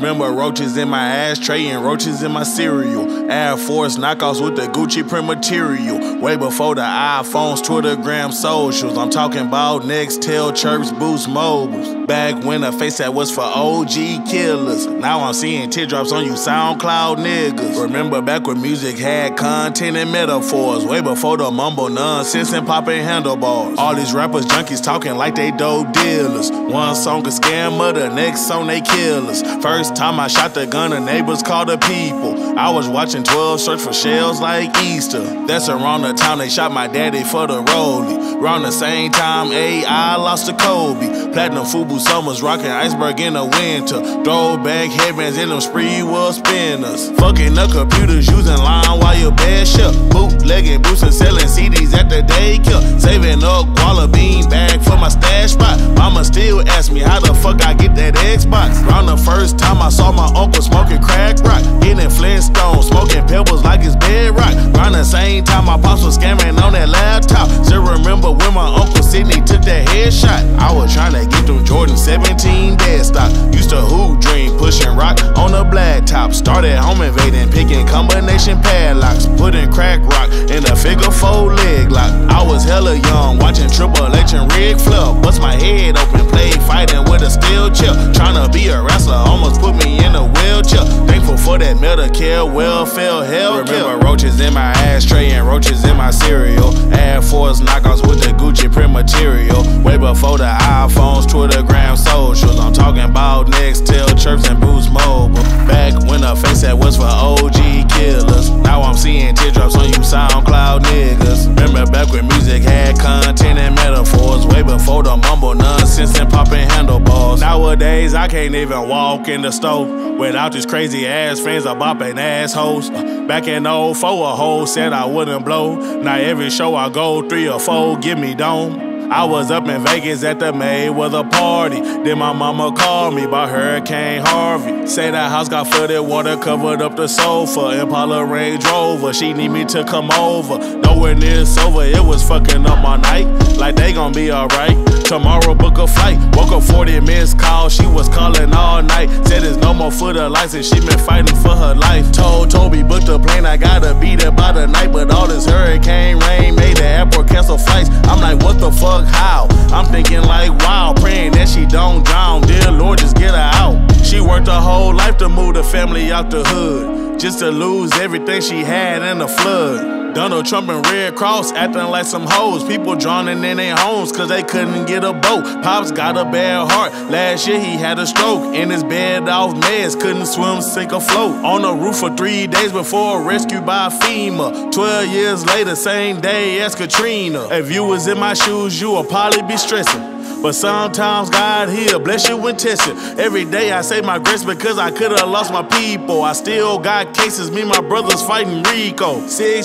Remember roaches in my ashtray and roaches in my cereal. Air Force knockoffs with the Gucci print material. Way before the iPhones, Twittergram, socials. I'm talking about Nextel, Chirps, Boost, Mobiles. Back when the face that was for OG killers. Now I'm seeing teardrops on you SoundCloud niggas. Remember back when music had content and metaphors. Way before the mumble nonsense and popping handlebars. All these rappers junkies talking like they dope dealers. One song a scammer, the next song they killers. First time I shot the gun, the neighbors called the people. I was watching 12 search for shells like Easter. That's around the time they shot my daddy for the rollie. Around the same time AI lost to Kobe. Platinum Fubu summers rocking iceberg in the winter. Throwback headbands in them spree wheel spinners. Fucking the computers using LimeWire bad shit. Bootlegging boots and selling CDs at the daycare. Saving up Guala bean bag for my stash spot. Mama still ask me how the fuck I get that Xbox. Around the first time I saw my uncle smoking crack rock. Getting Flintstones, smoking pebbles like it's bedrock. Around the same time my pops was scamming on that laptop. Still remember when my uncle Sidney took that headshot. I was trying to get them Jordan 17 dead stock. Used to hoop dream, pushing rock on the black top. Started home invading, picking combination padlocks. Putting crack rock in a figure 4 leg lock. I was hella young, watching Triple H and Ric Flair. Bust my head open, played fighting with a steel chair. Tryna be a wrestler, almost put me in a wheelchair. Thankful for that Medicare, welfare, hell care. Remember roaches in my ashtray and roaches in my cereal. Air Force knockoffs with the Gucci print material. Way before the iPhones, Twittergram, socials. I'm talking about Nextel, Chirps, and Boost Mobile. Back when the face that was for OG killers. Now I'm seeing teardrops on you SoundCloud niggas. Remember back when music had content and metaphors. Way before the mumble nonsense and popping handlebars. Nowadays I can't even walk in the store without these crazy ass fans of bopping assholes. Back in '04 a hoe said I wouldn't blow. Now every show I go 3 or 4 give me dome. I was up in Vegas at the Mayweather party. Then my mama called me about Hurricane Harvey. Say the house got flooded, water covered up the sofa. Impala Range Rover, she need me to come over. Nowhere near sober, it was fucking up my night. Like they gon' be alright. Tomorrow book a flight. Woke up 40 missed calls, she was calling all night. Said there's no more foot of license, she been fighting for her life. Told Toby book the plane, I gotta be there by the night. But all this hurricane rain made the airport cancel flights. I'm like, what the fuck? How? I'm thinking like, wow, praying that she don't drown. Dear Lord, just get her out. She worked her whole life to move the family out the hood, just to lose everything she had in the flood. Donald Trump and Red Cross acting like some hoes. People drowning in their homes cause they couldn't get a boat. Pops got a bad heart, last year he had a stroke. In his bed off meds, couldn't swim, sink or float. On the roof for 3 days before rescued by FEMA. 12 years later, same day as Katrina. If you was in my shoes, you would probably be stressing. But sometimes God, he'll bless you and test you. Every day I say my grace because I could've lost my people. I still got cases, me and my brothers fighting Rico.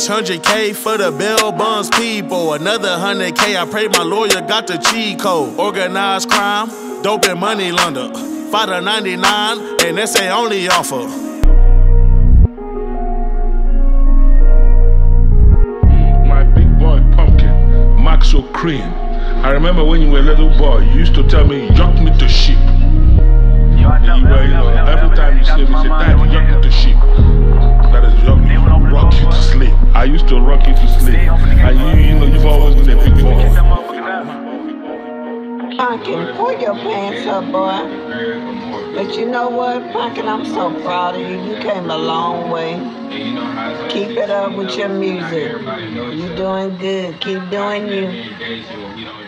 600K for the bail bonds people. Another 100K, I pray my lawyer got the cheat code. Organized crime, dope and money launder. Fight a 99, and that's their only offer. My big boy Pumpkin, Maxo Cream. I remember when you were a little boy, you used to tell me, yuck me to sheep. Every time you say me, say, Daddy, yuck me to sheep. That is yuck me, rock you to sleep. I used to rock you to sleep. And you've always been a big boy. Pumpkin, pull your pants up, boy. But you know what, Pumpkin, I'm so proud of you. You came a long way. Keep it up with your music. You're doing good. Keep doing you.